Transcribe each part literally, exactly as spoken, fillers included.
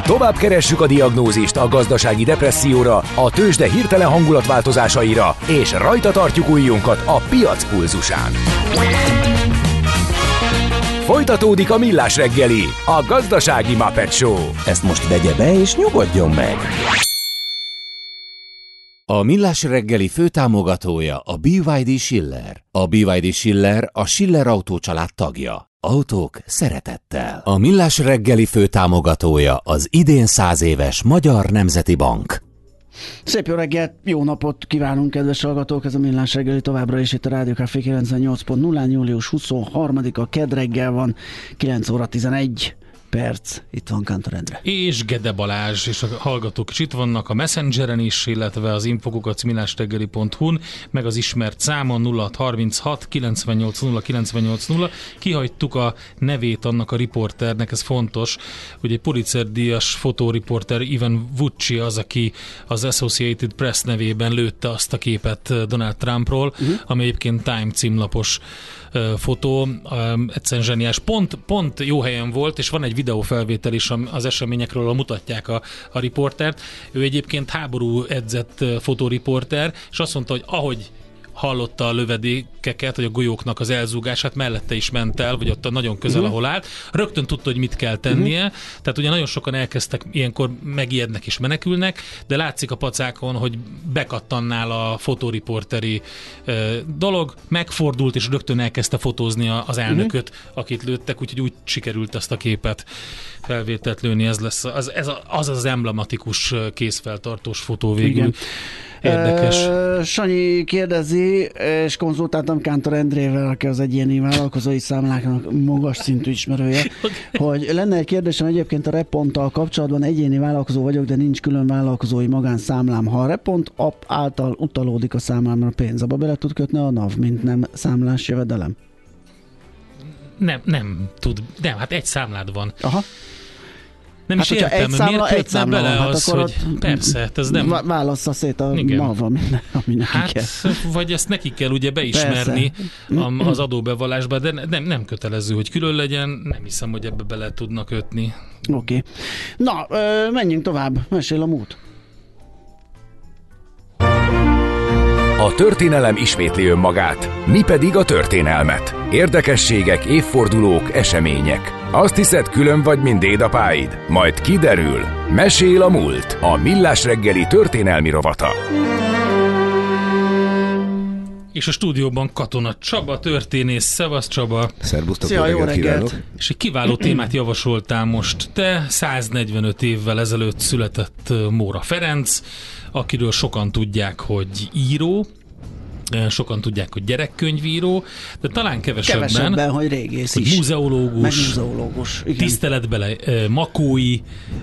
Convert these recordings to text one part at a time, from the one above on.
Tovább keressük a diagnózist a gazdasági depresszióra, a tőzsde hirtelen hangulatváltozásaira, és rajta tartjuk ujjunkat a piac pulzusán. Folytatódik a Millás reggeli, a gazdasági Muppet Show. Ezt most vegye be és nyugodjon meg! A Millás reggeli főtámogatója a bé vé dé Schiller. A bé vé dé Schiller a Schiller Autó család tagja. Autók szeretettel. A Millás reggeli főtámogatója az idén száz éves Magyar Nemzeti Bank. Szép jó reggelt, jó napot kívánunk, kedves hallgatók! Ez a Millás reggeli továbbra is itt a Rádió Café kilencvennyolc pont nullán, július huszonharmadika, kedd reggel van, kilenc óra tizenegy perc. Itt van Kántor Endre. És Gede Balázs, és a hallgatók is itt vannak a Messengeren is, illetve az infokukac millásreggeli pont hu-n, meg az ismert számon nulla hat harminchat kilencvennyolc nulla kilencvennyolc nulla. Kihagytuk a nevét annak a riporternek, ez fontos, hogy egy Pulitzer-díjas fotóriporter Ivan Vucci az, aki az Associated Press nevében lőtte azt a képet Donald Trumpról, uh-huh. ami egyébként Time címlapos fotó, um, egyszerűen zseniás. Pont, pont jó helyen volt, és van egy videófelvétel is az eseményekről, ahol mutatják a, a riportert. Ő egyébként háború edzett fotóriporter, és azt mondta, hogy ahogy hallotta a lövedékeket, vagy a golyóknak az elzúgását, mellette is ment el, vagy ott nagyon közel, uh-huh. ahol állt. Rögtön tudta, hogy mit kell tennie, uh-huh. tehát ugye nagyon sokan elkezdtek, ilyenkor megijednek és menekülnek, de látszik a pacákon, hogy bekattannál a fotóriporteri uh, dolog, megfordult, és rögtön elkezdte fotózni a, az elnököt, uh-huh. akit lőttek, úgyhogy úgy sikerült ezt a képet felvételt lőni. Ez lesz az ez az, az emblematikus kézfeltartós fotó végül. Igen. Érdekes. Uh, Sanyi kérdezi, és konzultáltam Kántor Endrével, aki az egyéni vállalkozói számláknak magas szintű ismerője, hogy lenne egy kérdésem egyébként a Reponttal kapcsolatban. Egyéni vállalkozó vagyok, de nincs külön vállalkozói magánszámlám. Ha a Repont app által utalódik a számlámra pénz, abba bele tud kötni a NAV, mint nem számlás jövedelem? Nem, nem tud. Nem, hát egy számlád van. Aha. Nem hát, is értem, számla, miért kötne bele van, az, hát hogy persze, hát ez nem... Válassza szét a NAV, ami, ami neki hát, kell. vagy ezt neki kell ugye beismerni a, az adóbevallásba, de nem, nem kötelező, hogy külön legyen, nem hiszem, hogy ebbe bele tudnak kötni. Oké. Okay. Na, ö, menjünk tovább, mesél a múlt. A történelem ismétli önmagát, mi pedig a történelmet. Érdekességek, évfordulók, események. Azt hiszed, külön vagy, mint dédapáid? Majd kiderül. Mesél a múlt. A Millás reggeli történelmi rovata. És a stúdióban Katona Csaba, történész. Szevasz Csaba. Szerbusztok, szia, jó reggelt. És egy kiváló témát javasoltál most. Te száznegyvenöt évvel ezelőtt született Móra Ferenc, akiről sokan tudják, hogy író, sokan tudják, hogy gyerekkönyvíró, de talán kevesebben, kevesebben hogy régész hogy is. Muzeológus, meg muzeológus, tiszteletbele makói,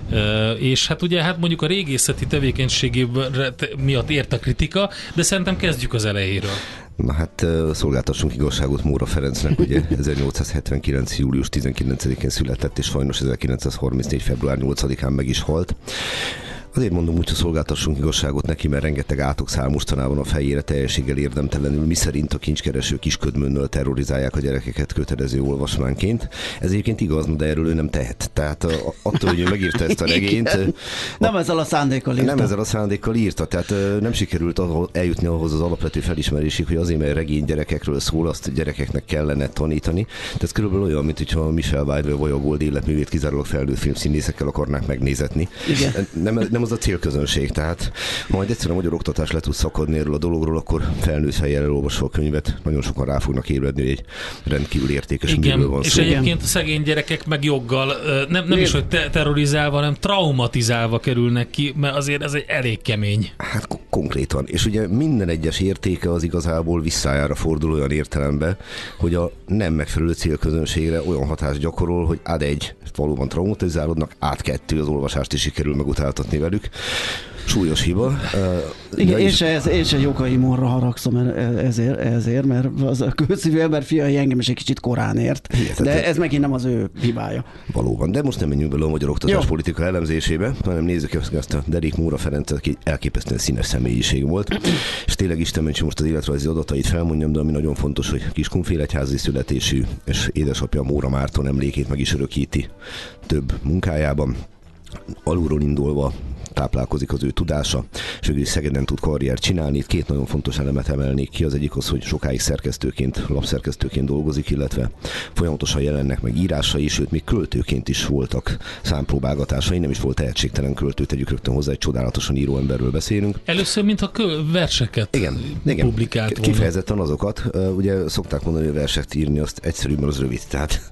és hát ugye hát mondjuk a régészeti tevékenységében miatt ért a kritika, de szerintem kezdjük az elejéről. Na hát szolgáltassunk igazságot Móra Ferencnek, ugye ezernyolcszázhetvenkilenc. július tizenkilencedikén született, és sajnos ezerkilencszázharmincnégy. február nyolcadikán meg is halt. Azért mondom úgy, hogy szolgáltassunk igazságot neki, mert rengeteg átok száll mostanában a fejére teljességgel érdemtelenül, miszerint a kincskereső kisködmönnől terrorizálják a gyerekeket kötelező olvasmányként. Ez egyébként igaz, de erről ő nem tehet. Tehát attól, hogy ő megírta ezt a regényt... nem ezzel a szándékkal írta. Nem ezzel a szándékkal írta, tehát nem sikerült eljutni ahhoz az alapvető felismerésig, hogy azért, mert regény gyerekekről szól, azt gyerekeknek kellene tanítani. Tehát ez körülbelül olyan, mint hogyha Michel Weidel vagy a Gold életművét kizárólag felnőtt filmszínészekkel akarnák megnézetni. Igen. Nem, nem az a célközönség, tehát majd egyszer a magyar oktatás le tud szakadni erről a dologról, akkor felnőtt fejjel elolvasva a könyvet, nagyon sokan rá fognak ébredni, hogy egy rendkívül értékes műről van és szó. És egyébként a szegény gyerekek meg joggal nem, nem is, hogy te- terrorizálva, hanem traumatizálva kerülnek ki, mert azért ez egy elég kemény. Hát k- konkrétan. És ugye minden egyes értéke az igazából visszájára fordul olyan értelembe, hogy a nem megfelelő célközönségre olyan hatást gyakorol, hogy ad egy valóban traumatizálódnak, át kettő az olvasást is sikerül megutáltatni velük. Súlyos hiba. Uh, Igen, én se, ez, én se Jókai Mórra haragszom ezért, ezért, mert az a kőszívű ember fiai engem is egy kicsit korán ért. Hihetetlen. De ez megint nem az ő hibája. Valóban, de most nem menjünk bele a magyar oktatáspolitika elemzésébe, hanem nézzük ezt a Derék Móra Ferencet, aki elképesztően színes személyiség volt. És tényleg Isten ments, most az életrajzi adatait felmondjam, de ami nagyon fontos, hogy Kiskunfélegyházi születésű, és édesapja Móra Márton emlékét meg is örökíti több munkájában. alulról indulva táplálkozik az ő tudása, és ő is Szegeden tud karriert csinálni. Itt két nagyon fontos elemet emelnék ki. Az egyik az, hogy sokáig szerkesztőként, lapszerkesztőként dolgozik, illetve folyamatosan jelennek meg írásai, sőt, még költőként is voltak számpróbálgatásai. Nem is volt tehetségtelen költő, tegyük rögtön hozzá, egy csodálatosan író emberről beszélünk. Először, mintha kö- verseket igen, igen. publikált volna. Kifejezetten azokat. Ugye szokták mondani, hogy verset írni, azt egyszerűbben az rövid. Tehát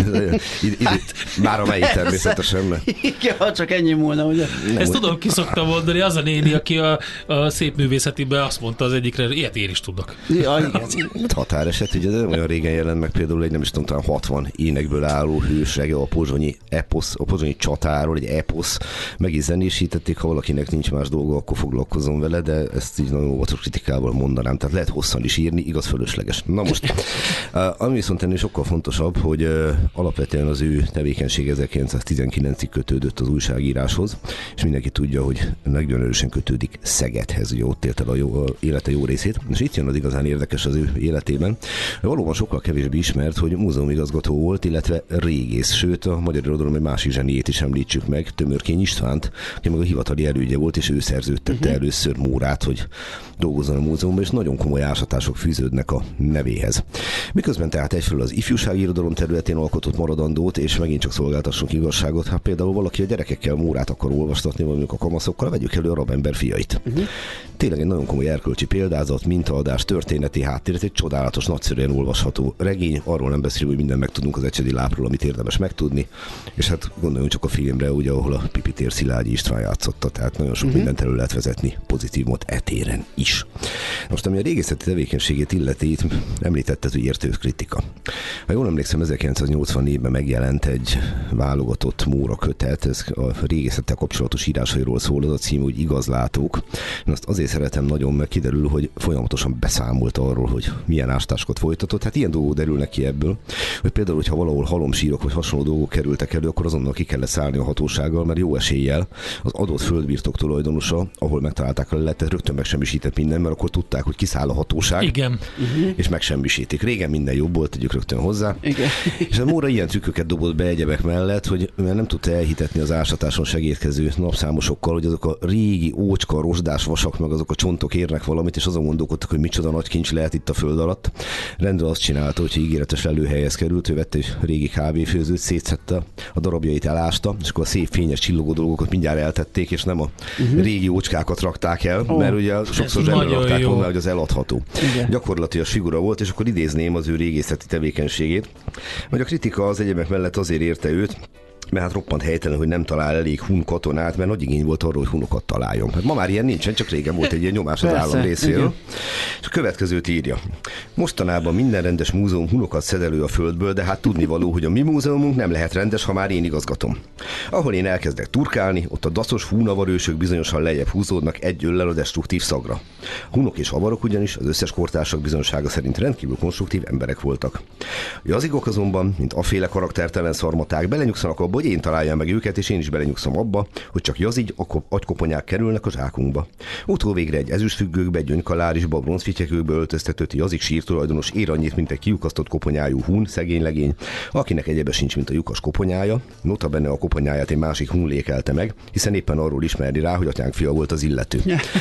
itt már a melyik természetesen. Igen, ha csak ennyi múlna, ugye? Ezt tudom, ki szoktam mondani, az a néni, aki a, a szép művészetiben azt mondta az egyikre, hogy ilyet én is tudok. Ja, igen. Határeset, ugye de olyan régen jelent meg például egy nem is tudom, talán hatvan énekből álló hősrege, a pozsonyi eposz, a pozsonyi csatáról, egy eposz, meg is zenésítették, ha valakinek nincs más dolga, akkor foglalkozom vele, de ezt így nagyon óvatos kritikával mondanám, tehát lehet hosszan is írni, igaz, fölösleges. Na most, ami viszont ennél sokkal fontosabb, hogy alapvetően az ő tevékenység ezerkilencszáztizenkilencig kötődött az újságíráshoz, és mindenki tudja, hogy nagyon erősen kötődik Szegedhez, ugye ott élte a jó, élete jó részét, és itt jön az igazán érdekes az ő életében. Valóban sokkal kevésbé ismert, hogy múzeumigazgató volt, illetve régész, sőt a magyar irodalom egy másik zseniét is említsük meg, Tömörkény Istvánt, aki meg a hivatali elődje volt, és ő szerződtette uh-huh. először Mórát, hogy dolgozzon a múzeumban, és nagyon komoly ásatások fűződnek a nevéhez. Miközben tehát egyfelől az ifjúsági irodalom területén alkotott maradandót, és megint csak szolgáltassunk igazságot, hát például valaki a gyerekekkel Mórát akar olvastatni, vagy a kamaszokkal, vegyük elő a Rabember fiait. Uh-huh. Tényleg egy nagyon komoly erkölcsi példázat, mintaadás, történeti háttér, egy csodálatos, nagyszerűen olvasható regény, arról nem beszélünk, hogy minden megtudunk az Ecsedi lápról, amit érdemes megtudni, és hát gondoljunk csak a filmre, ugye, ahol a Pipitér Szilágyi István játszotta, tehát nagyon sok uh-huh. mindent elő lehet vezetni pozitívumot etéren is. Most ami a régészeti tevékenységét illeti, itt említetted, hogy értő kritika. Ha jól emlékszem, ezerkilencszáznyolcvannégyben megjelent egy válogatott Móra kötet, ez a régészettel kapcsolatos írásairól szól, az a cím, hogy Igazlátók. Én azt azért szeretem nagyon, mert kiderül, hogy folyamatosan beszámolt arról, hogy milyen ástásokat folytatott. Hát ilyen dolgok derülnek ki ebből, hogy például, hogyha valahol halomsírok vagy hasonló dolgok kerültek elő, akkor azonnal ki kellett szállni a hatósággal, mert jó eséllyel az adott földbirtok tulajdonosa, ahol megtalálták a leletet, rögtön megsemmisített minden, mert akkor tudták, hogy kiszáll a hatóság. Igen. Uh-huh. És megsemmisítik. Régen minden jobb volt, tegyük rögtön hozzá. Igen. És a Móra ilyen trükköket dobott be egyebek mellett, hogy nem tudta elhitetni az ásatáson segítkező napszámosokkal, hogy azok a régi ócska, rozsdás vasak, meg azok a csontok érnek valamit, és azon gondolkodtak, hogy micsoda nagy kincs lehet itt a föld alatt. Rendre azt csinálta, hogy ígéretes lelőhelyhez került, ő vette egy régi kávéfőzőt, szétszette, a darabjait elásta, és akkor a szép fényes csillogó dolgokat mindjárt eltették, és nem a uh-huh. régi ócskákat rakták el, oh, mert ugye sokszor zsendre rakták volna, hogy az eladható. Igen. Gyakorlatilag figura volt, és akkor idézném az ő régészeti tevékenységét, hogy a kritika az egyebek mellett azért érte őt, mert hát roppant helytelen, hogy nem talál elég hun katonát, mert nagy igény volt arról, hogy hunokat találjon. Hát ma már ilyen nincsen, csak régen volt egy ilyen nyomás az állam részéről. És a következőt írja. Mostanában minden rendes múzeum hunokat szed elő a földből, de hát tudnivaló, hogy a mi múzeumunk nem lehet rendes, ha már én igazgatom. Ahol én elkezdek turkálni, ott a daszos húnavarősök bizonyosan lejjebb húzódnak egy öllel a destruktív szagra. A hunok és avarok ugyanis az összes kortársak bizonysága szerint rendkívül konstruktív emberek voltak. A jazigok azonban, mint aféle karaktertelen szarmaták, belenyugszanak abba, hogy én találjam meg őket, és én is belenyugszom abba, hogy csak jazig agykoponyák kerülnek a zsákunkba. Utóvégre egy ezüstfüggőkbe, egy gyöngykalárisba, bronzfityekőkbe öltöztetett jazig sírtulajdonos ér annyit, mint egy kiukasztott koponyájú hun, szegény legény, akinek egyebe sincs, mint a lyukas koponyája. Notabene a koponyáját egy másik hun lékelte meg, hiszen éppen arról ismerni rá, hogy atyánk fia volt az illető.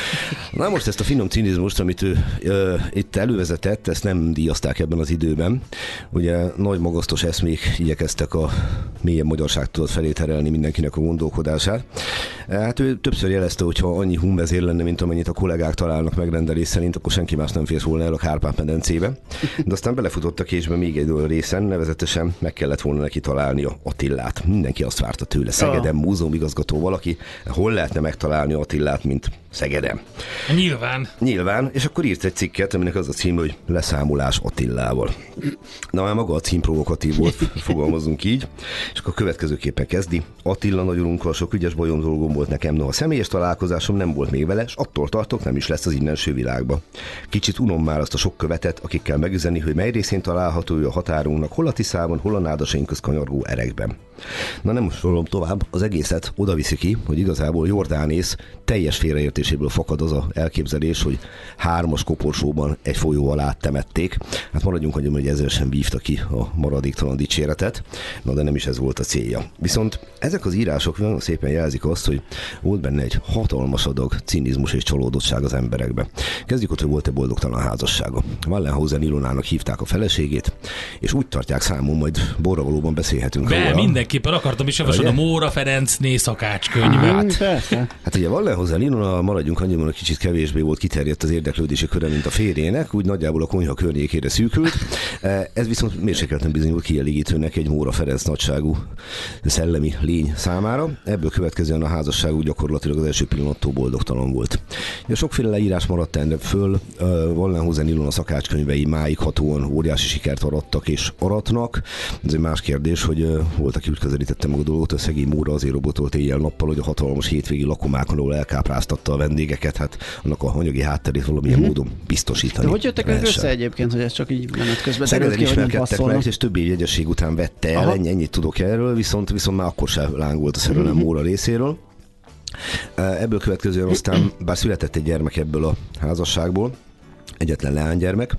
Na most ezt a finom cinizmust, amit ő ö, itt elővezetett, ezt nem díjazták ebben az időben. Ugye nagy magasztos eszmék igyekeztek a mélyen magyarságtudat felé terelni mindenkinek a gondolkodását. Hát ő többször jelezte, hogy ha annyi hunvezér lenne, mint amennyit a kollégák találnak megrendelés szerint, akkor senki más nem fért volna el a Kárpát-medencébe. De aztán belefutott a késbe még egy olyan részen, nevezetesen meg kellett volna neki találnia Attilát. Mindenki azt várta tőle. Szegeden múzeumigazgató valaki, hol lehetne megtalálni Attilát, mint Szegeden? Nyilván. Nyilván, és akkor írt egy cikket, aminek az a cím, hogy Leszámolás Attilával. Na már maga a cím provokatív volt, fogalmazunk így, és akkor a következőképpen kezdi. Attila nagyurunkkal sok ügyes bajom dolgom volt nekem, noha személyes találkozásom nem volt még vele, és attól tartok, nem is lesz az innenső világba. Kicsit unom már azt a sok követet, akikkel megüzeni, hogy mely részén található ő a határunknak, hol a Tiszában, hol a nádasaink köz kanyargó erekben. Na nem sorolom tovább, az egészet oda viszi ki, hogy igazából Jordánész teljes félreértéséből fakad az a elképzelés, hogy hármas koporsóban egy folyó alá temették. Hát maradjunk annyiban, hogy ezzel sem vívta ki a maradéktalan dicséretet, na de nem is ez volt a célja. Viszont ezek az írások nagyon szépen jelzik azt, hogy volt benne egy hatalmas adag cinizmus és csalódottság az emberekbe. Kezdjük ott, hogy volt egy boldogtalan házassága. Wallenhausen Ilonának hívták a feleségét, és úgy tartják számon, majd borravalóban beszélhetünk Be, róla. mindenképpen akartam is javasolni a Móra Ferencné szakácskönyvét. Hát ugye Wallenhausen Ilona, maradjunk annyiban, hogy kicsit kevésbé volt kiterjedt az érdeklődési köre, mint a férjének, úgy nagyjából a konyha környékére szűkült. Ez viszont mérsékelten bizonyult kielégítőnek egy Móra Ferenc nagyságú szellemi lény számára. Ebből következően a házasságú gyakorlatilag az első pillanattól boldogtalan volt. Ja, sokféle leírás maradt ennek föl, Wallenhausen Ilona szakácskönyvei máig hatóan óriási sikert arattak és aratnak. Ez egy más kérdés, hogy volt, aki úgy közelítette meg a dolgot, a szegény Móra azért robotolt éjjel-nappal, hogy a hatalmas hétvégi lakomákon, ahol elkápráztatta a vendégeket, hát annak a anyagi hátterét valamilyen mm-hmm. módon biztosítani. De hogy jöttek ők össze egyébként, hogy ez csak így menet közben derült ki, hogy nem passzolnak? És több év jegyesség után vette el, ennyi, ennyit tudok erről, viszont, viszont már akkor sem lángolt a szerelem mm-hmm. Móra részéről. Ebből következően aztán, bár született egy gyermek ebből a házasságból, egyetlen leánygyermek,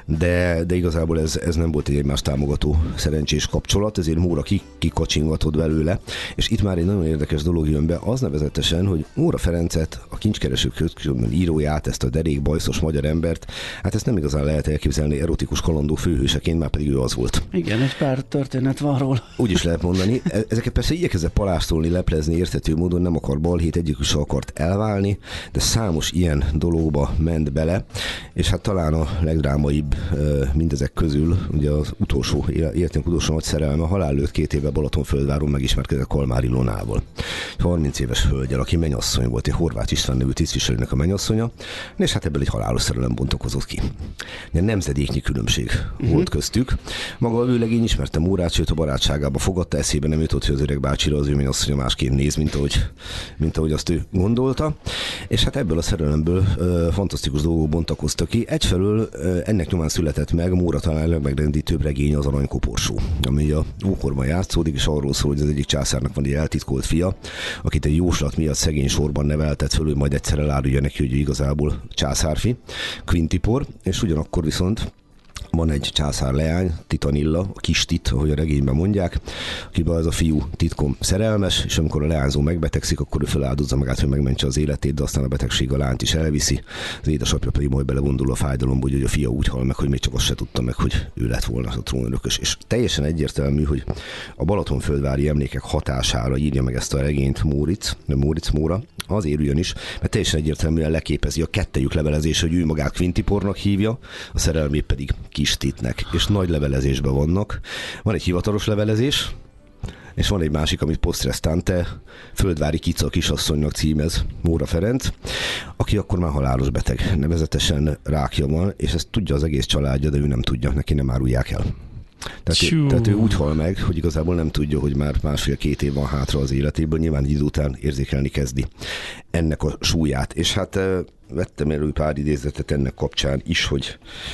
de, de igazából ez, ez nem volt egy egymást támogató szerencsés kapcsolat, ezért Móra kikacsingatott belőle, és itt már egy nagyon érdekes dolog jön be, az nevezetesen, hogy Móra Ferencet, a kincskeresők íróját, ezt a derék bajszos magyar embert, hát ezt nem igazán lehet elképzelni erotikus kalandó főhőseként, már pedig ő az volt. Igen, egy pár történet van róla. Úgy is lehet mondani. Ezeket persze igyekezett palástolni, leplezni, érthető módon, nem akar balhét, egyikük sem akart elválni, de számos ilyen dologba ment bele, és hát talán a legdrámaibb mindezek közül, ugye az utolsó, életünk utolsó nagy szerelme, halál lőtt két éve Balatonföldváron megismerkedett Kalmár Ilonával. harminc éves hölgyel, aki mennyasszony volt, egy Horváth István nevű tisztviselőnek a mennyasszonya, és hát ebből egy halálos szerelem bontakozott ki. Egy nemzedéknyi különbség uh-huh. volt köztük. Maga a vőlegény ismerte Mórát, sőt a barátságába fogadta, eszébe nem jutott, hogy az öreg bácsira az ő mennyasszonya másképp néz, mint ahogy, mint ahogy azt ő gondolta. És hát ebből a szerelemből ö, fantasztikus dolgok bontakoztak ki. Egyfelől ennek nyomán született meg Móra talán legmegrendítőbb regény, az Aranykoporsó, ami a ókorban játszódik, és arról szól, hogy az egyik császárnak van egy eltitkolt fia, akit egy jóslat miatt szegény sorban neveltet föl, hogy majd egyszer elárulja neki, hogy igazából császárfi, Quintipor, és ugyanakkor viszont van egy császár leány, Titanilla, a kis Tit, ahogy a regényben mondják, akiben ez a fiú titkom szerelmes, és amikor a leányzó megbetegszik, akkor ő feláldozza magát, hogy megmentse az életét, de aztán a betegség a lányt is elviszi. Az édesapja pedig majd belevondul a fájdalomba, hogy a fia úgy hal meg, hogy még csak azt se tudta meg, hogy ő lett volna a trónörökös. És teljesen egyértelmű, hogy a Balatonföldvári emlékek hatására írja meg ezt a regényt Móricz, nem Móricz Móra, azért ugyanis, mert teljesen egyértelműen leképezi a kettejük levelezés, hogy ő magát Quintipornak hívja, a szerelmét pedig Kis Titnek, és nagy levelezésben vannak. Van egy hivatalos levelezés, és van egy másik, amit post restante, Földvári Kica kisasszonynak címez Móra Ferenc, aki akkor már halálos beteg, nevezetesen rákja van, és ezt tudja az egész családja, de ő nem tudja, neki nem árulják el. Tehát ő, tehát ő úgy hal meg, hogy igazából nem tudja, hogy már másfél-két év van hátra az életéből, nyilván idő után érzékelni kezdi ennek a súlyát. És hát vettem elő pár idézetet ennek kapcsán is, hogy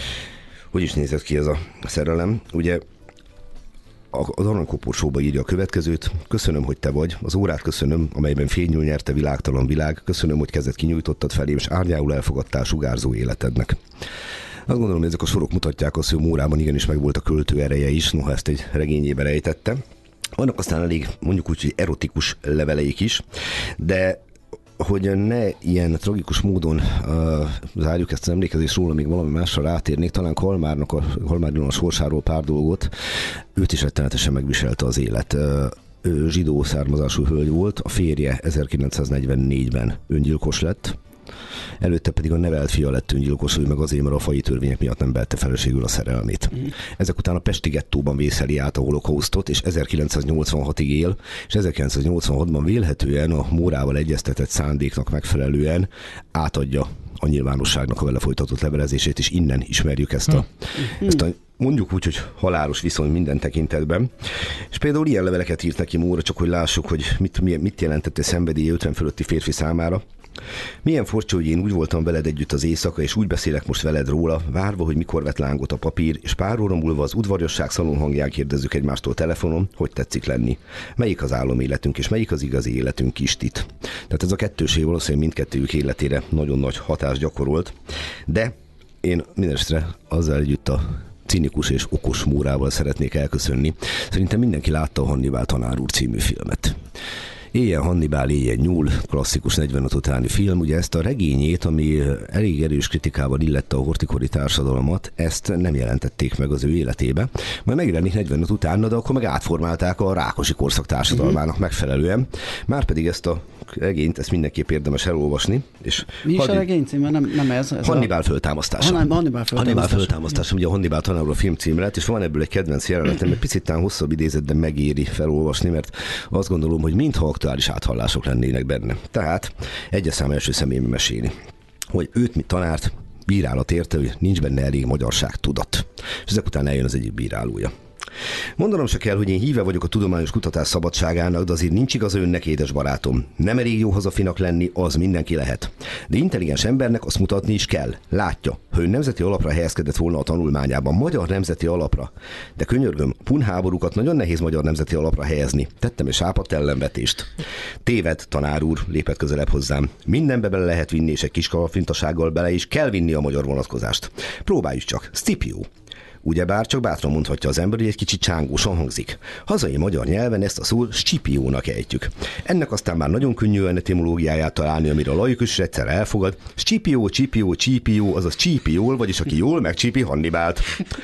hogy is nézett ki ez a szerelem. Ugye az Aranykoporsóba írja a következőt: köszönöm, hogy te vagy, az órát köszönöm, amelyben fényül nyerte világtalan világ, köszönöm, hogy kezet kinyújtottad felém, és árnyául elfogadtál sugárzó életednek. Azt gondolom, hogy ezek a sorok mutatják azt, hogy Mórában igenis megvolt a költő ereje is, noha ezt egy regényébe rejtette. Vannak aztán elég, mondjuk úgy, hogy erotikus leveleik is, de hogy ne ilyen tragikus módon uh, zárjuk ezt az emlékezést róla, még valami másra rátérnék, talán Kalmárnak a, Kalmár Ilona sorsáról pár dolgot, őt is rettenetesen megviselte az élet. Uh, ő zsidó származású hölgy volt, a férje ezerkilencszáznegyvennégyben öngyilkos lett, előtte pedig a nevelt fia lett öngyilkos, ő meg azért, mert a faji törvények miatt nem vette feleségül a szerelmét. Mm. Ezek után a pesti gettóban vészeli át a holokausztot, és ezerkilencszáznyolcvanhatig él, és ezerkilencszáznyolcvanhatban vélhetően a Mórával egyeztetett szándéknak megfelelően átadja a nyilvánosságnak a vele folytatott levelezését, és innen ismerjük ezt a, mm. ezt a mondjuk úgy, hogy halálos viszony minden tekintetben. És például ilyen leveleket írt neki Móra, csak hogy lássuk, hogy mit, mit jelentett egy szenvedélye ötven fölötti férfi számára. Milyen furcsa, hogy én úgy voltam veled együtt az éjszaka, és úgy beszélek most veled róla, várva, hogy mikor vet lángot a papír, és pár óra múlva az udvariasság szalon hangján kérdezzük egymástól telefonon, hogy tetszik lenni. Melyik az áloméletünk, és melyik az igazi életünk kistit. Tehát ez a kettőség valószínűleg mindkettőjük életére nagyon nagy hatást gyakorolt, de én mindenesetre azzal együtt a cinikus és okos Mórával szeretnék elköszönni. Szerintem mindenki látta a Hannibál tanár úr című filmet. Éjjel Hannibál, éjjel nyúl, klasszikus negyvenöt utáni film. Ugye ezt a regényét, ami elég erős kritikával illette a hortikori társadalmat, ezt nem jelentették meg az ő életébe. Majd megjelenik negyvenöt utána, de akkor meg átformálták a Rákosi korszak társadalmának uh-huh. megfelelően. Márpedig ezt a regényt, ezt mindenképp érdemes elolvasni. És mi is Hadi... a regény címe? Nem, nem ez. ez Hannibál a... föltámasztása. Hannibál föltámasztása. Hannibál föltámasztása, ugye a Hannibál tanár a film címe lett, és van ebből egy kedvenc jelenetem, egy picit tán hosszabb idézet, de megéri felolvasni, mert azt gondolom, hogy mintha aktuális áthallások lennének benne. Tehát egyes szám első személyben mesélni, hogy őt, mint tanárt, bírálat érte, hogy nincs benne elég magyarság tudat. És ezek után eljön az egyik bírálója. Mondanom se kell, hogy én híve vagyok a tudományos kutatás szabadságának, de azért nincs igaz önnek, édes barátom. Nem elég jó hazafinak lenni, az mindenki lehet. De intelligens embernek azt mutatni is kell. Látja, ha ön nemzeti alapra helyezkedett volna a tanulmányában, magyar nemzeti alapra. De könyörgöm, punháborúkat nagyon nehéz magyar nemzeti alapra helyezni. Tettem egy sápadt ellenvetést. Téved, tanár úr, lépett közelebb hozzám. Mindenbe bele lehet vinni, és egy kis kalafintasággal bele is kell vinni a magyar vonatkozást. Próbáljuk csak. Scipio. Ugyebár csak bátran mondhatja az ember, hogy egy kicsit csángósan hangzik. Hazai magyar nyelven ezt a szót Scipiónak ejtjük. Ennek aztán már nagyon könnyű olyan etimológiáját találni, amire a laikus is egyszer elfogad. Scipió, Csipió, Csípió, azaz csípiól, vagyis aki jól megcsípi Hannibált.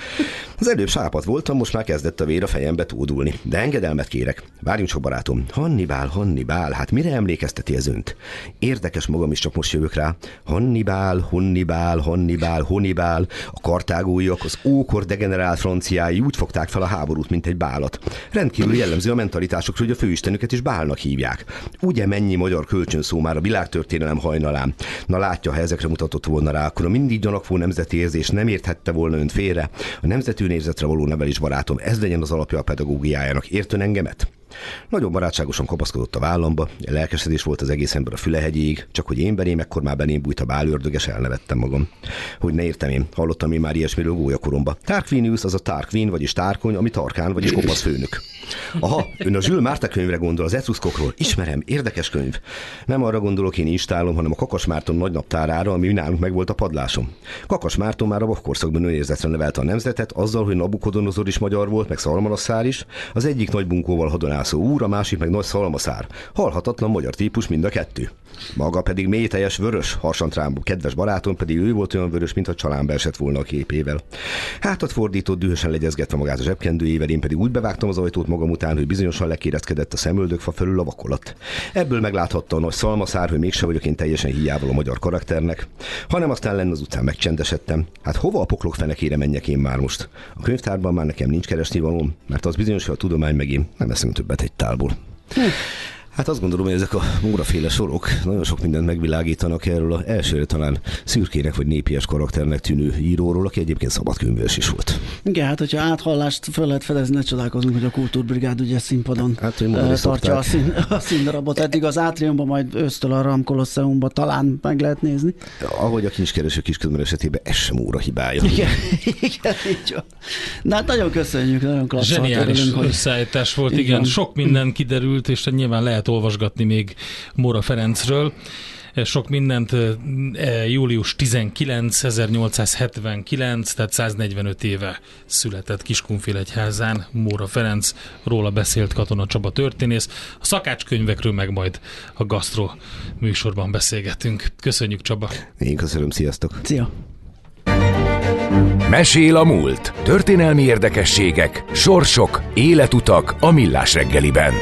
Az előbb sápat voltam, most már kezdett a vér a fejembe tódulni. De engedelmet kérek. Várjunk csak, barátom. Hannibál, Hannibál, hát mire emlékezteti ez önt? Érdekes, magam is csak most jövök rá. Hannibál, Hannibál, Hannibál, Hannibál. A kartágóiak, az ókor degenerált franciái úgy fogták fel a háborút, mint egy bálat. Rendkívül jellemző a mentalitásokra, hogy a főistenüket is bálnak hívják. Ugye mennyi magyar kölcsönszó már a világtörténelem hajnalán? Na látja, ha ezekre mutatott volna rá, akkor a mindig gyanakvó nemzeti érzés nem érthette volna önt félre. A nemzeti önérzetre való nevelés, barátom, ez legyen az alapja a pedagógiájának. Értön engemet? Nagyon barátságosan kapaszkodott a vállamba, lelkesedés volt az egész ember a Fülehegyéig, csak hogy én belém, ekkor már belém bújt a bálördöges, elnevettem magam. Hogy ne értem én, hallottam én már ilyesmiről gólyakoromba. Tarquinius az a Tarquin, vagyis tárkony, ami tarkán, vagyis kopasz főnök. Aha, ön a Jules Márta könyvre gondol, az etruszkokról. Ismerem, érdekes könyv. Nem arra gondolok, én instálom, hanem a Kakas Márton nagynaptárára, ami nálunk meg volt a padlásom. Kakas Márton már a vakkorszakban önérzetre nevelte a nemzetet, azzal, hogy Nabukodonozor is magyar volt, meg Szalmanasszár is, az egyik nagy bunkóval hadonászó úr, a másik meg nagy szalmaszár. Halhatatlan magyar típus mind a kettő. Maga pedig mélyteljes vörös, harsant rám, kedves barátom pedig ő volt olyan vörös, mintha csalánba esett volna a képével. Hátat fordított, dühösen legyezgetve magát a zsebkendőjével, én pedig úgy bevágtam az ajtót magam után, hogy bizonyosan lekérezkedett a szemöldökfa felül a vakolat. Ebből megláthatta a nagy szalmaszár, hogy mégse vagyok én teljesen hiával a magyar karakternek, hanem aztán lenne az utcán megcsendesedtem. Hát hova a poklok fenekére menjek én már most? A könyvtárban már nekem nincs keresnivalóm, mert az bizonyos, hogy a tudomány meg én nem eszem többet egy tálból. Hm. Hát azt gondolom, hogy ezek a Móra-féle sorok nagyon sok mindent megvilágítanak erről az elsőre talán szürkének vagy népies karakternek tűnő íróról, aki egyébként szabadkönyves is volt. Igen, hát hogyha áthallást föl lehet fedezni, ne csodálkozunk, hogy a Kultúrbrigád ugye színpadon hát, uh, tartja a, szín, a színdarabot. Eddig az Átriumban, majd ősztől a Ram Kolosseumban talán meg lehet nézni. Ahogy a kincskereső kisközben esetében, ez sem Móra hibája. Igen, igen, így van. Na hát nagyon köszönjük, nagyon klassz. Zseniális összeállítás volt, igen. igen. Sok minden kiderült, és nyilván lehet olvasgatni még Móra Ferencről. Sok mindent, július tizenkilencedike ezernyolcszázhetvenkilenc, tehát száznegyvenöt éve született Kiskunfélegyházán Móra Ferenc, róla beszélt Katona Csaba történész. A szakácskönyvekről meg majd a Gasztro műsorban beszélgetünk. Köszönjük, Csaba! Én köszönöm, sziasztok! Szia! Mesél a múlt. Történelmi érdekességek, sorsok, életutak a Millás reggeliben.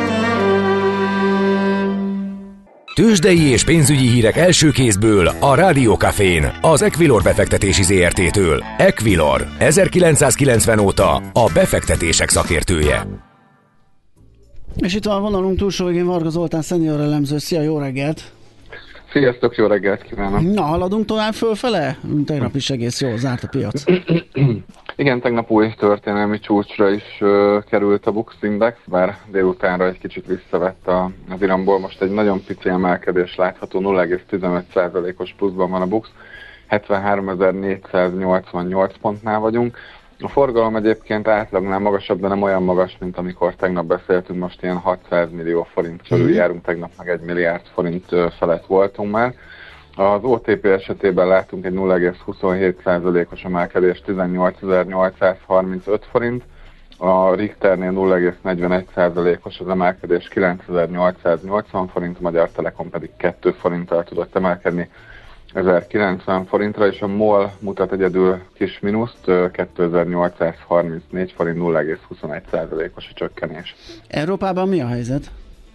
Tőzsdei és pénzügyi hírek első kézből a Rádió Cafén, az Equilor befektetési zé er té-től. Equilor, ezerkilencszázkilencven óta a befektetések szakértője. És itt van vonalunk túlsó végén Varga Zoltán, szenior elemző. Szia, jó reggelt! Sziasztok, jó reggelt kívánok! Na, haladunk tovább fölfele? Tegnap is egész jól zárt a piac. Igen, tegnap új történelmi csúcsra is uh, került a Bux Index, bár délutánra egy kicsit visszavett a, az iramból. Most egy nagyon pici emelkedés látható, nulla egész tizenöt százalékos pluszban van a Bux, hetvenháromezer-négyszáznyolcvannyolc pontnál vagyunk. A forgalom egyébként átlagnál magasabb, de nem olyan magas, mint amikor tegnap beszéltünk, most ilyen hatszáz millió forint körül járunk, tegnap meg egy milliárd forint felett voltunk már. Az o té pé esetében látunk egy nulla egész huszonhét százalékos emelkedés, tizennyolcezer-nyolcszázharmincöt forint, a Richternél nulla egész negyvenegy százalékos az emelkedés, kilencezer-nyolcszáznyolcvan forint, a Magyar Telekom pedig két forinttal tudott emelkedni ezerkilencven forintra, és a MOL mutat egyedül kis mínuszt, kétezer-nyolcszázharmincnégy forint, nulla egész huszonegy százalékos a csökkenés. Európában mi a helyzet?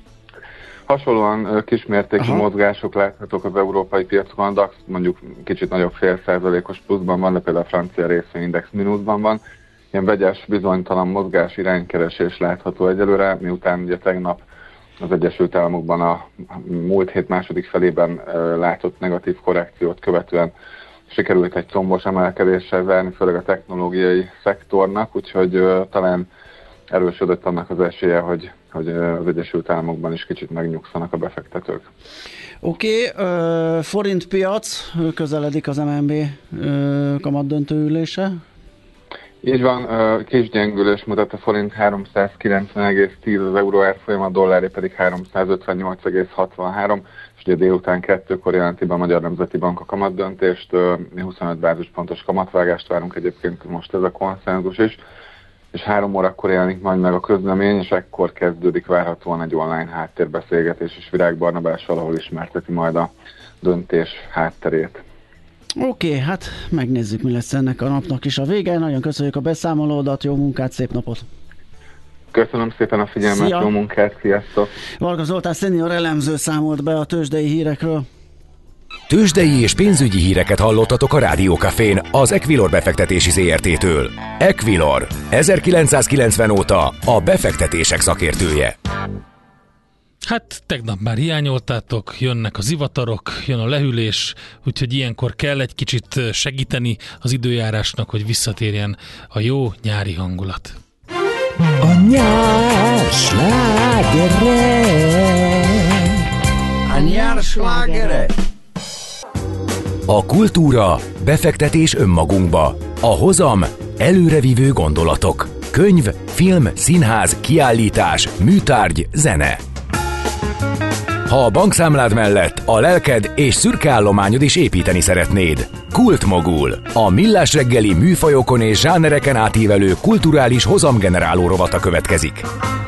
Hasonlóan kismértékű mozgások láthatók az európai piacon, a DAX mondjuk kicsit nagyobb fél százalékos pluszban van, de például a francia részvényindex mínuszban van. Ilyen vegyes, bizonytalan mozgás, iránykeresés látható egyelőre, miután ugye tegnap az Egyesült Államokban a múlt hét második felében látott negatív korrekciót követően sikerült egy combos emelkedéssel zárni, főleg a technológiai szektornak, úgyhogy talán erősödött annak az esélye, hogy, hogy az Egyesült Államokban is kicsit megnyugszanak a befektetők. Oké, okay, forintpiac, közeledik az em en bé kamatdöntő ülése. Így van, kis gyengülés mutat a forint, háromszázkilencven egész tíz az euró árfolyam, a dolláré pedig háromszázötvennyolc egész hatvanhárom, és ugye délután kettőkor jelenti be a Magyar Nemzeti Bank a kamatdöntést, mi huszonöt bázispontos kamatvágást várunk, egyébként most ez a konszenzus is, és három órakor jelenik majd meg a közlemény, és ekkor kezdődik várhatóan egy online háttérbeszélgetés, és Virág Barnabással, ahol ismerteti majd a döntés hátterét. Oké, okay, hát megnézzük, mi lesz ennek a napnak is a vége. Nagyon köszönjük a beszámolódat, jó munkát, szép napot! Köszönöm szépen a figyelmet, Szia. Jó munkát, sziasztok! Varga Zoltán szenior elemző számolt be a tőzsdei hírekről. Tőzsdei és pénzügyi híreket hallottatok a Rádiókafén az Equilor befektetési zé er té-től. Equilor, ezerkilencszázkilencven óta a befektetések szakértője. Hát tegnap már hiányoltátok, jönnek az zivatarok, jön a lehűlés, úgyhogy ilyenkor kell egy kicsit segíteni az időjárásnak, hogy visszatérjen a jó nyári hangulat. A nyár slágere. A nyár slágere. A kultúra, befektetés önmagunkba. A hozam, előrevívő gondolatok. Könyv, film, színház, kiállítás, műtárgy, zene. Ha a bankszámlád mellett a lelked és szürke állományod is építeni szeretnéd. Kultmogul, a millás reggeli műfajokon és zsánereken átívelő kulturális hozamgeneráló rovata következik.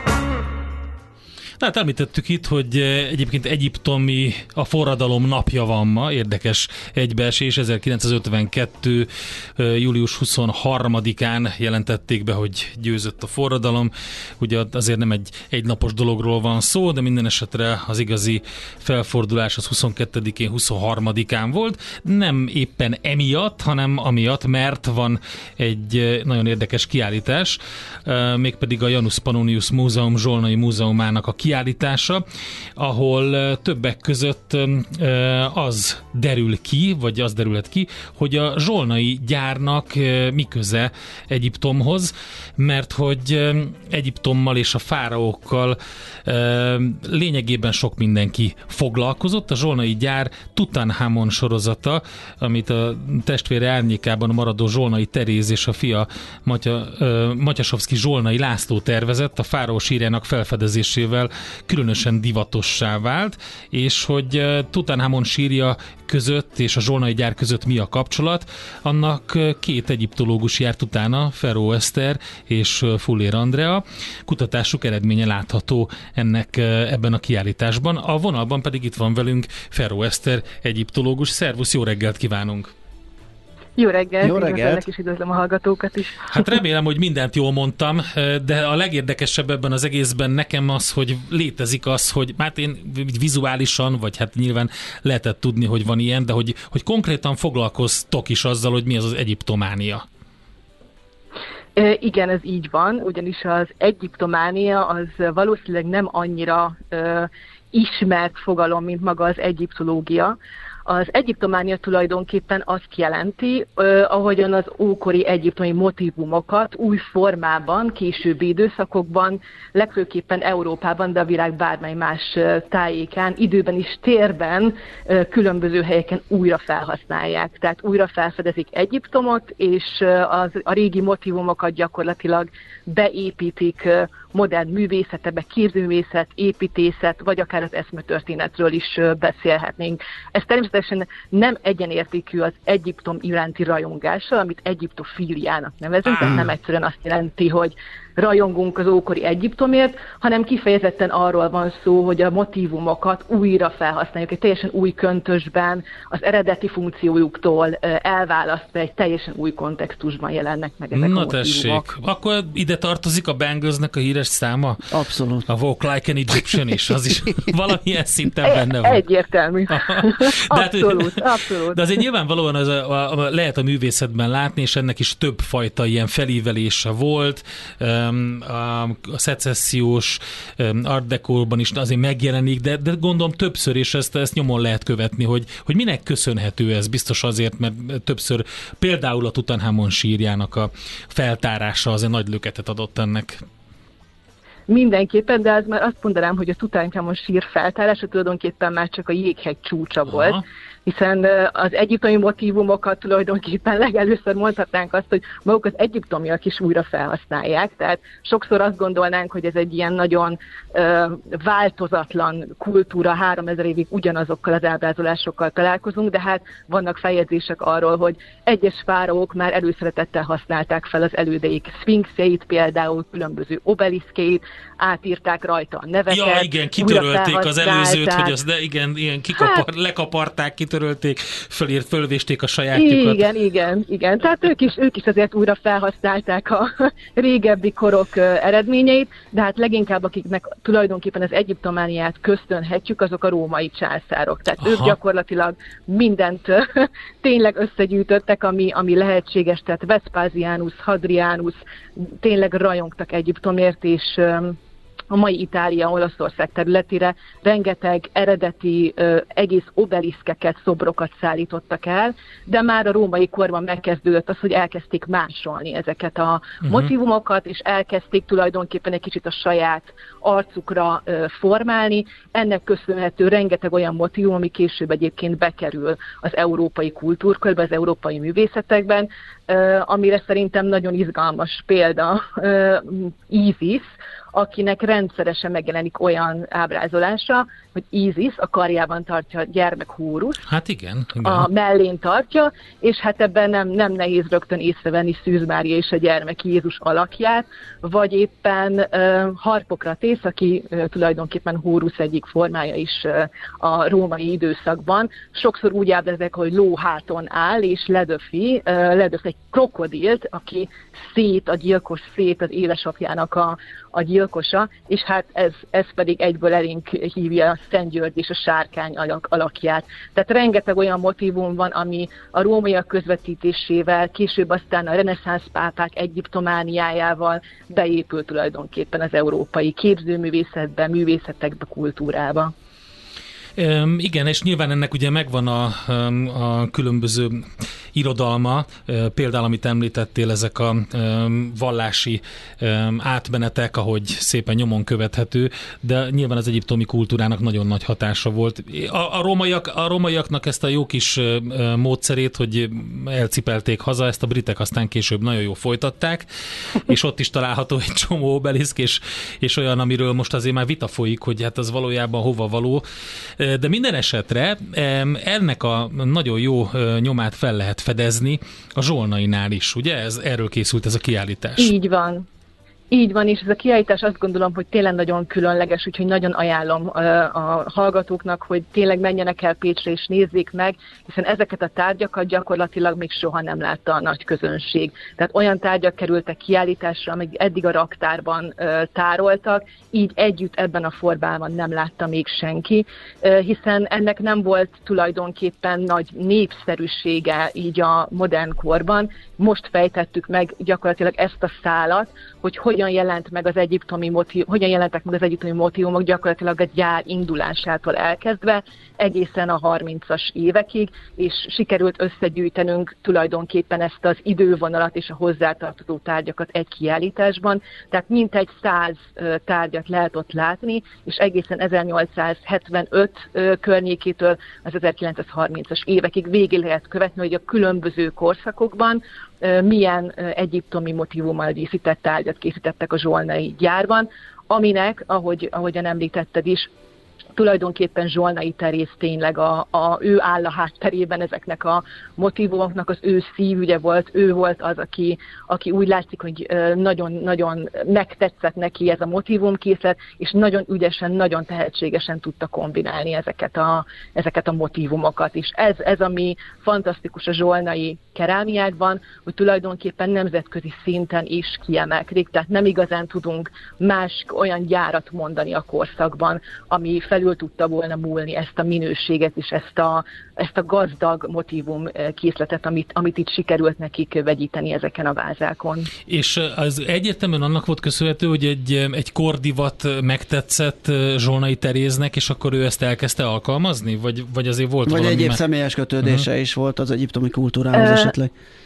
Tehát említettük itt, hogy egyébként egyiptomi a forradalom napja van ma, érdekes egybeesés, ezerkilencszázötvenkettő. július huszonharmadikán jelentették be, hogy győzött a forradalom. Ugye azért nem egy egynapos dologról van szó, de minden esetre az igazi felfordulás az huszonkettedikén, huszonharmadikán volt. Nem éppen emiatt, hanem amiatt, mert van egy nagyon érdekes kiállítás, mégpedig a Janus Pannonius Múzeum Zsolnai Múzeumának a kiállítása, kiállítása, ahol többek között az derül ki, vagy az derülhet ki, hogy a zsolnai gyárnak mi köze Egyiptomhoz, mert hogy Egyiptommal és a fáraókkal lényegében sok mindenki foglalkozott. A zsolnai gyár Tutanhamon sorozata, amit a testvére árnyékában maradó Zsolnai Teréz és a fia Matya, Matyasovszky Zsolnai László tervezett, a fáraó sírjának felfedezésével különösen divatossá vált, és hogy Tutanhamon sírja között és a zsolnai gyár között mi a kapcsolat, annak két egyiptológus járt utána, Feró Eszter és Fullér Andrea. Kutatásuk eredménye látható ennek ebben a kiállításban. A vonalban pedig itt van velünk Feró Eszter, egyiptológus. Szervusz, jó reggelt kívánunk! Jó reggelt, Jó reggelt. És üdvözlöm a hallgatókat is. Hát remélem, hogy mindent jól mondtam, de a legérdekesebb ebben az egészben nekem az, hogy létezik az, hogy hát én vizuálisan, vagy hát nyilván lehetett tudni, hogy van ilyen, de hogy, hogy konkrétan foglalkoztok is azzal, hogy mi az az egyiptománia. E, igen, ez így van, ugyanis az egyiptománia az valószínűleg nem annyira e, ismert fogalom, mint maga az egyiptológia. Az egyiptománia tulajdonképpen azt jelenti, eh, ahogyan az ókori egyiptomi motívumokat új formában, későbbi időszakokban, legfőképpen Európában, de a világ bármely más tájékán, időben és térben, eh, különböző helyeken újra felhasználják. Tehát újra felfedezik Egyiptomot, és az, a régi motívumokat gyakorlatilag beépítik modern művészetbe, képzőművészet, építészet, vagy akár az eszmetörténetről is beszélhetnénk. Ez természetesen nem egyenértékű az Egyiptom iránti rajongással, amit egyiptofíliának nevezünk, tehát nem egyszerűen azt jelenti, hogy rajongunk az ókori Egyiptomért, hanem kifejezetten arról van szó, hogy a motívumokat újra felhasználjuk, egy teljesen új köntösben, az eredeti funkciójuktól elválasztva egy teljesen új kontextusban jelennek meg ezek Na a motívumok. tessék, akkor ide tartozik a Banglesnek a híres száma? Abszolút. A Walk Like an Egyptian is, az is valamilyen szinten benne van. Egyértelmű. De abszolút, abszolút. De azért nyilvánvalóan az a, a, a, lehet a művészetben látni, és ennek is többfajta ilyen felívelése volt. A, a szecessziós art deco-ban is azért megjelenik, de, de gondolom többször, és ezt, ezt nyomon lehet követni, hogy, hogy minek köszönhető ez. Biztos azért, mert többször például a Tutanhamon sírjának a feltárása azért nagy löketet adott ennek. Mindenképpen, de az már azt mondanám, hogy a Tutankamon sír feltárása tulajdonképpen már csak a jéghegy csúcsa volt. Aha. Hiszen az egyiptomi motívumokat tulajdonképpen legelőször mondhatnánk azt, hogy maguk az egyiptomiak is újra felhasználják, tehát sokszor azt gondolnánk, hogy ez egy ilyen nagyon uh, változatlan kultúra, háromezer évig ugyanazokkal az ábrázolásokkal találkozunk, de hát vannak feljegyzések arról, hogy egyes fáraók már előszeretettel használták fel az elődeik szfinxeit, például különböző obeliszkeit, átírták rajta a neveket. Ja, igen, kitörölték az előzőt, hogy az, de igen, ilyen kikapar, hát, lekaparták, kitörölték, fölírt, fölvésték a sajátjukat. Igen, igen, igen. Tehát ők is, ők is azért újra felhasználták a régebbi korok eredményeit, de hát leginkább akiknek tulajdonképpen az egyiptomániát köszönhetjük, azok a római császárok. Tehát Aha. ők gyakorlatilag mindent tényleg összegyűjtöttek, ami, ami lehetséges, tehát Vespasianus, Hadrianus tényleg rajongtak Egyiptomért, és a mai Itália, Olaszország területére rengeteg eredeti, ö, egész obeliszkeket, szobrokat szállítottak el, de már a római korban megkezdődött az, hogy elkezdték másolni ezeket a uh-huh. motívumokat, és elkezdték tulajdonképpen egy kicsit a saját arcukra ö, formálni. Ennek köszönhető rengeteg olyan motívum, ami később egyébként bekerül az európai kultúrkörbe, az európai művészetekben, ö, amire szerintem nagyon izgalmas példa ö, Ízisz, akinek rendszeresen megjelenik olyan ábrázolása, hogy Ízisz a karjában tartja a gyermek Hórusz, hát igen, igen. a mellén tartja, és hát ebben nem, nem nehéz rögtön észrevenni Szűz Mária és a gyermek Jézus alakját, vagy éppen uh, Harpokratész, aki uh, tulajdonképpen Hórusz egyik formája is uh, a római időszakban. Sokszor úgy ábrázzák, hogy lóháton áll, és ledöfi, uh, ledöf egy krokodilt, aki szét, a gyilkos szét az édesapjának a, a gyilkosa, és hát ez, ez pedig egyből elénk hívja a Szent György és a sárkány alak, alakját. Tehát rengeteg olyan motívum van, ami a rómaiak közvetítésével, később aztán a reneszánsz pápák egyiptomániájával beépült tulajdonképpen az európai képzőművészetbe, művészetekbe, kultúrába. Um, igen, és nyilván ennek ugye megvan a, a különböző irodalma, például amit említettél, ezek a um, vallási um, átmenetek, ahogy szépen nyomon követhető, de nyilván az egyiptomi kultúrának nagyon nagy hatása volt. A, a, rómaiak, a rómaiaknak ezt a jó kis uh, módszerét, hogy elcipelték haza, ezt a britek aztán később nagyon jól folytatták, és ott is található egy csomó obeliszk, és, és olyan, amiről most azért már vita folyik, hogy hát az valójában hova való. De minden esetre ennek a nagyon jó nyomát fel lehet fedezni a Zsolnainál is, ugye? Ez, erről készült ez a kiállítás. Így van. Így van, és ez a kiállítás azt gondolom, hogy tényleg nagyon különleges, úgyhogy nagyon ajánlom a hallgatóknak, hogy tényleg menjenek el Pécsre és nézzék meg, hiszen ezeket a tárgyakat gyakorlatilag még soha nem látta a nagy közönség. Tehát olyan tárgyak kerültek kiállításra, amik eddig a raktárban tároltak, így együtt ebben a formában nem látta még senki, hiszen ennek nem volt tulajdonképpen nagy népszerűsége így a modern korban. Most fejtettük meg gyakorlatilag ezt a szálat, hogy hogyan hogyan jelent meg az egyiptomi motiv, hogyan jelentek meg az egyiptomi motívumok gyakorlatilag a gyár indulásától elkezdve egészen a harmincas évekig, és sikerült összegyűjtenünk tulajdonképpen ezt az idővonalat és a hozzátartozó tárgyakat egy kiállításban, tehát mintegy száz tárgyat lehet ott látni, és egészen ezernyolcszázhetvenöt környékétől az ezerkilencszázharmincas évekig végig lehet követni, hogy a különböző korszakokban milyen egyiptomi motívummal díszített tárgyat készítettek a zsolnai gyárban, aminek, ahogy, ahogyan említetted is, tulajdonképpen Zsolnai Teréz tényleg a, a, ő áll a hátterében ezeknek a motívumoknak, az ő szívügye volt, ő volt az, aki, aki úgy látszik, hogy nagyon-nagyon megtetszett neki ez a motívumkészlet, és nagyon ügyesen, nagyon tehetségesen tudta kombinálni ezeket a, ezeket a motívumokat is. Ez, ez, ami fantasztikus a zsolnai kerámiákban, hogy tulajdonképpen nemzetközi szinten is kiemelkedik, tehát nem igazán tudunk más olyan gyárat mondani a korszakban, ami felül tudta volna múlni ezt a minőséget és ezt a, ezt a gazdag motívum készletet, amit, amit itt sikerült nekik vegyíteni ezeken a vázákon. És az egyértelműen annak volt köszönhető, hogy egy, egy kordivat megtetszett Zsolnai Teréznek, és akkor ő ezt elkezdte alkalmazni? Vagy, vagy azért volt vagy valami... egyéb me- személyes kötődése uh-huh. is volt az egyiptomi kultúrához uh, esetleg?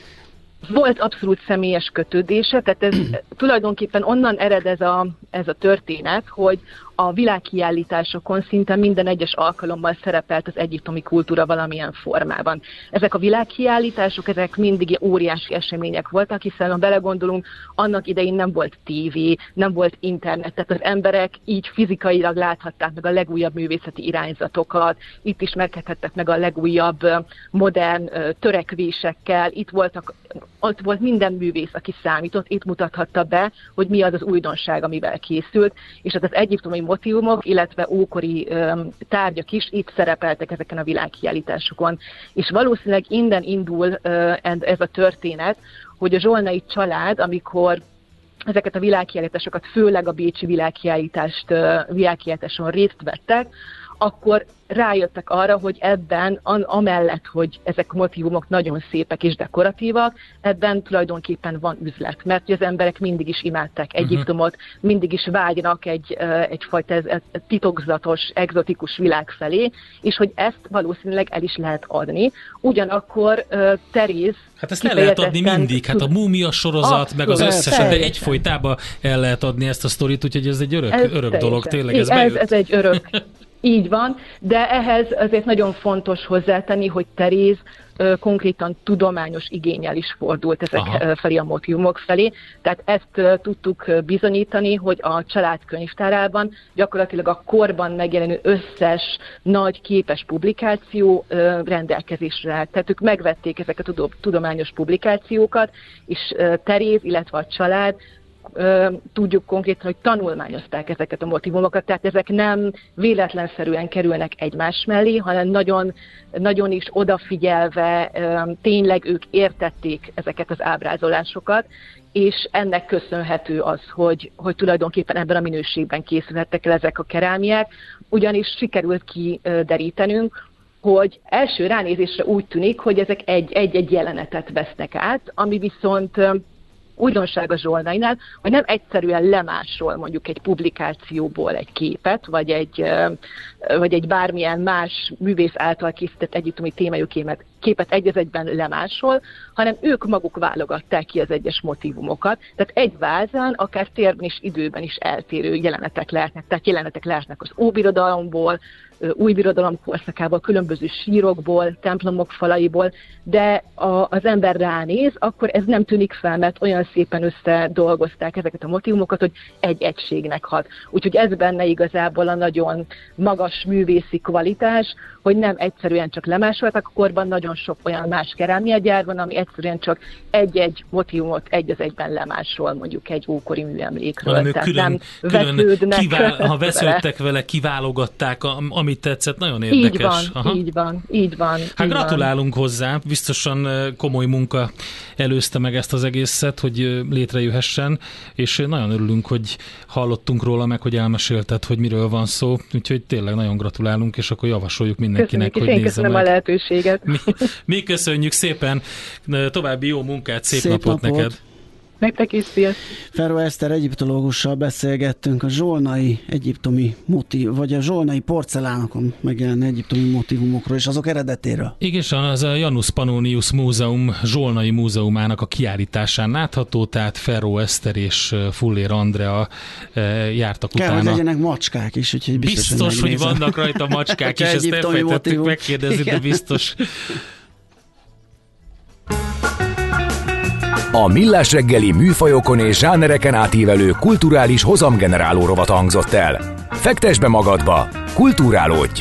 Volt abszolút személyes kötődése, tehát ez tulajdonképpen onnan ered ez a, ez a történet, hogy a világkiállításokon szinte minden egyes alkalommal szerepelt az egyiptomi kultúra valamilyen formában. Ezek a világkiállítások, ezek mindig óriási események voltak, hiszen ha belegondolunk, annak idején nem volt tévé, nem volt internet, tehát az emberek így fizikailag láthatták meg a legújabb művészeti irányzatokat, itt ismerkedhettek meg a legújabb modern törekvésekkel, itt voltak, ott volt minden művész, aki számított, itt mutathatta be, hogy mi az az újdonság, amivel készült, és hát az egyiptomi motívumok, illetve ókori um, tárgyak is itt szerepeltek ezeken a világkiállításokon. És valószínűleg innen indul uh, ez a történet, hogy a zsolnai család, amikor ezeket a világkiállításokat, főleg a bécsi világkiállítást, uh, világkiállításon részt vettek, akkor rájöttek arra, hogy ebben, amellett, hogy ezek a motívumok nagyon szépek és dekoratívak, ebben tulajdonképpen van üzlet, mert az emberek mindig is imádták Egyiptomot, uh-huh. mindig is vágynak egy, egyfajta titokzatos, egzotikus világ felé, és hogy ezt valószínűleg el is lehet adni. Ugyanakkor uh, Teréz Hát ezt el lehet adni mindig, hát a Múmia sorozat, meg az összes, de egyfolytában el lehet adni ezt a sztorit, úgyhogy ez egy örök, ez örök dolog, tényleg ez, ez, ez egy örök. Így van, de ehhez azért nagyon fontos hozzátenni, hogy Teréz ö, konkrétan tudományos igénnyel is fordult ezek Aha. felé a motívumok felé. Tehát ezt ö, tudtuk bizonyítani, hogy a család könyvtárában gyakorlatilag a korban megjelenő összes nagy képes publikáció ö, rendelkezésre állt. Tehát ők megvették ezeket a tudományos publikációkat, és ö, Teréz, illetve a család tudjuk konkrétan, hogy tanulmányozták ezeket a motívumokat, tehát ezek nem véletlenszerűen kerülnek egymás mellé, hanem nagyon, nagyon is odafigyelve tényleg ők értették ezeket az ábrázolásokat, és ennek köszönhető az, hogy, hogy tulajdonképpen ebben a minőségben készülhettek el ezek a kerámiák, ugyanis sikerült kiderítenünk, hogy első ránézésre úgy tűnik, hogy ezek egy-egy jelenetet vesznek át, ami viszont újdonság a Zsolnainál, hogy nem egyszerűen lemásol mondjuk egy publikációból egy képet, vagy egy, vagy egy bármilyen más művész által készített egyiptomi témájú képet, képet egy az egyben lemásol, hanem ők maguk válogatták ki az egyes motívumokat. Tehát egy vázán, akár térben és időben is eltérő jelenetek lehetnek. Tehát jelenetek lehetnek az óbirodalomból, új birodalom korszakából, különböző sírokból, templomok falaiból, de a, az ember ránéz, akkor ez nem tűnik fel, mert olyan szépen összedolgozták ezeket a motívumokat, hogy egy egységnek hat. Úgyhogy ez benne igazából a nagyon magas művészi kvalitás, hogy nem egyszerűen csak lemásoltak, korban nagyon sok olyan más kerámiagyár van, ami egyszerűen csak egy-egy motívumot egy az egyben lemásol, mondjuk egy ókori műemlékről. Hanem ők külön, külön kivál, ha vesződtek vele, kiválogatták, amit tetszett, nagyon érdekes. Így van, Aha. így van, így van. Hát így gratulálunk van. hozzá, biztosan komoly munka előzte meg ezt az egészet, hogy létrejöhessen, és nagyon örülünk, hogy hallottunk róla, meg hogy elmesélted, hogy miről van szó, úgyhogy tényleg nagyon gratulálunk, és akkor javasoljuk mindenkinek, köszönjük, hogy nézze meg. Köszönöm a lehetőséget. Mi, mi köszönjük szépen, további jó munkát, szép, szép napot, napot neked. Nektek is, sziasztok! Ferro Eszter egyiptológussal beszélgettünk a zsolnai egyiptomi motív, vagy a zsolnai porcelánokon megjelenő egyiptomi motívumokról és azok eredetéről. Igen, az a Janus Pannonius Múzeum Zsolnai Múzeumának a kiállításán látható, tehát Ferro Eszter és Fullér Andrea jártak Kell, utána. Kell, hogy legyenek macskák is, úgyhogy biztos, biztos hogy, hogy vannak rajta macskák is, ezt elfejtettük megkérdezni, de biztos. A Millás reggeli műfajokon és zsánereken átívelő kulturális hozamgeneráló rovat hangzott el. Fektesd be magadba, kulturálódj!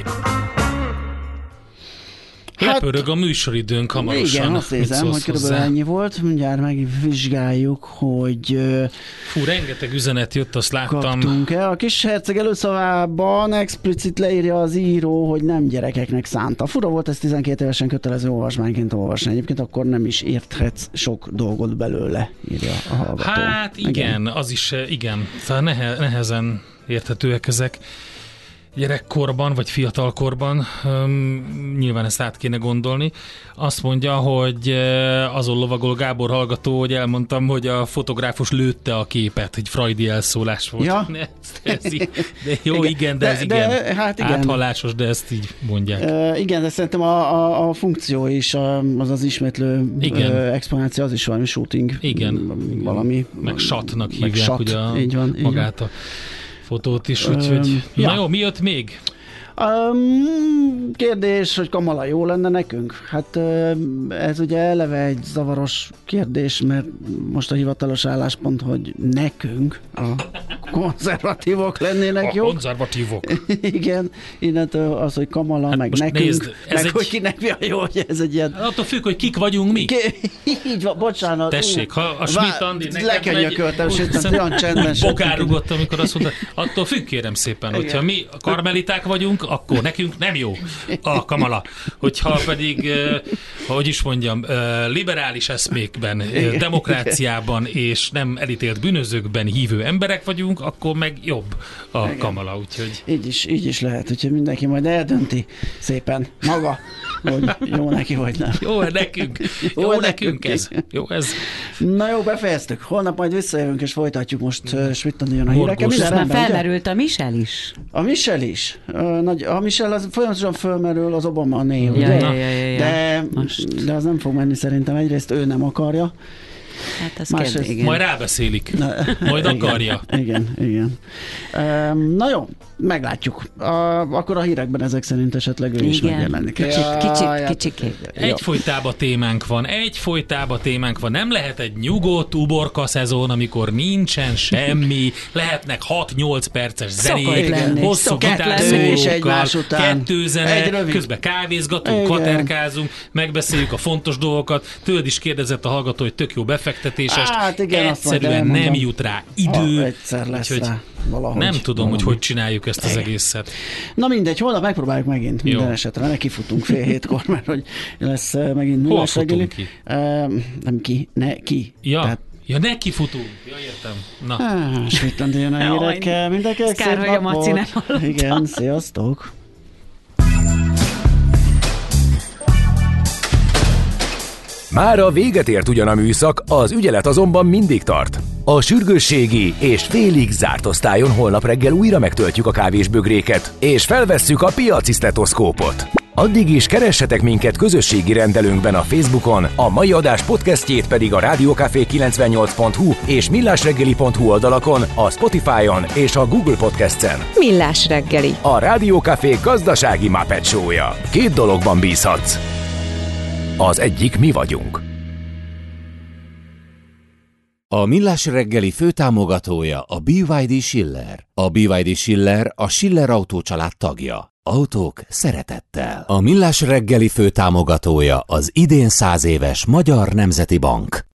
Hát, lepörög a műsoridőnk hamarosan. Igen, azt érzem, hogy körülbelül ennyi volt. Mindjárt megvizsgáljuk, hogy Fú, rengeteg üzenet jött, azt láttam. Kaptunk-e. A kis herceg előszavában explicit leírja az író, hogy nem gyerekeknek szánta. Fura volt ez tizenkét évesen kötelező olvasmányként olvasni. Egyébként akkor nem is érthetsz sok dolgot belőle, írja a hallgató. Hát igen, igen. az is, igen. Szóval nehe, nehezen érthetőek ezek. Gyerekkorban, vagy fiatalkorban, um, nyilván ezt át kéne gondolni. Azt mondja, hogy azon lovagol Gábor hallgató, hogy elmondtam, hogy a fotográfus lőtte a képet, hogy freudi elszólás volt. Ja. Ne, ez így, de jó, igen, igen de, de ez igen. De, hát igen. Áthalásos, de ezt így mondják. Uh, igen, de szerintem a, a, a funkció is, a, az az ismétlő igen. Uh, exponáció, az is valami shooting. Igen. Valami. Meg shotnak meg hívják shot. ugye a, így van, magát a fotót is, úgyhogy um, ja. Na jó, mi jött még? Um, kérdés, hogy Kamala jó lenne nekünk? Hát ez ugye eleve egy zavaros kérdés, mert most a hivatalos álláspont, hogy nekünk a konzervatívok lennének a jók. A konzervatívok. Igen, innentől az, hogy Kamala, hát meg nekünk, nézd, meg egy... hogy kinek mi a jó, hogy ez egy ilyen... Attól függ, hogy kik vagyunk mi. Ki... Így van, bocsánat. Tessék, ha a Schmidt Andi nekem lekenyököltem, sőt, olyan csendben. Bogárugott, amikor azt mondta, attól függ, kérem szépen, igen. Hogyha mi karmeliták vagyunk, akkor nekünk nem jó a Kamala. Hogyha pedig, eh, hogy is mondjam, eh, liberális eszmékben, eh, demokráciában és nem elítélt bűnözőkben hívő emberek vagyunk, akkor meg jobb a igen. Kamala. Úgyhogy... Így is, így is lehet, úgyhogy mindenki majd eldönti szépen maga, hogy jó neki, vagy nem. Jó nekünk. Jó, jó nekünk ez. Jó ez. Na jó, befejeztük. Holnap majd visszajövünk, és folytatjuk most uh, Schmidt-Andi jön a híreket. Most már felmerült a Michelle is. A Michelle is. Uh, nagy, a Michelle az folyamatosan fölmerül, az Obama a név, ugye? Ja, ja, ja, ja. De, de az nem fog menni szerintem. Egyrészt ő nem akarja. Hát az Másrészt, kérdez, igen. Majd rábeszélik. Na, majd akarja. Igen, igen. Um, na jó, meglátjuk. Uh, akkor a hírekben ezek szerint esetleg ő is megjelenik. Kicsit, ja, kicsit, kicsit. Egyfolytában témánk van, egyfolytában témánk van. Nem lehet egy nyugodt uborka szezon, amikor nincsen semmi, lehetnek hat-nyolc perces zenék, hosszú gitárszólókkal, kettő zene, közben kávézgatunk, igen. Katerkázunk, megbeszéljük a fontos dolgokat. Tőled is kérdezett a hallgató, hogy tök jó befektetéses. Hát igen, egyszerűen nem jut rá idő. Ha, egyszer lesz úgyhogy rá. Valahogy, nem tudom, valahogy. hogy hogy csináljuk ezt az egészet. Na mindegy, holnap megpróbáljuk megint jó. Minden esetre. Neki futunk fél hétkor, mert hogy lesz megint Hol futunk ki? Uh, nem ki, ne ki. Ja. Tehát ja, neki futunk. Ja, értem. Na. Ah, Schmidt-Andi jön a hírekkel. Mindenkinek szép napot. Igen, sziasztok. Mára véget ért ugyan a műszak, az ügyelet azonban mindig tart. A sürgősségi és félig zárt osztályon holnap reggel újra megtöltjük a kávésbögréket, és felvesszük a piaci sztetoszkópot. Addig is keressetek minket közösségi rendelőnkben a Facebookon, a mai adás podcastjét pedig a rádiókafé kilencvennyolc pont hu és millásreggeli pont hu oldalakon, a Spotify-on és a Google Podcast-en. Millás reggeli. A Rádiókafé gazdasági Muppet show-ja. Két dologban bízhatsz. Az egyik mi vagyunk. A Millás reggeli főtámogatója a bé vé dé Schiller. A bé vé dé Schiller a Schiller Autó család tagja. Autók szeretettel. A Millás reggeli főtámogatója az idén száz éves Magyar Nemzeti Bank.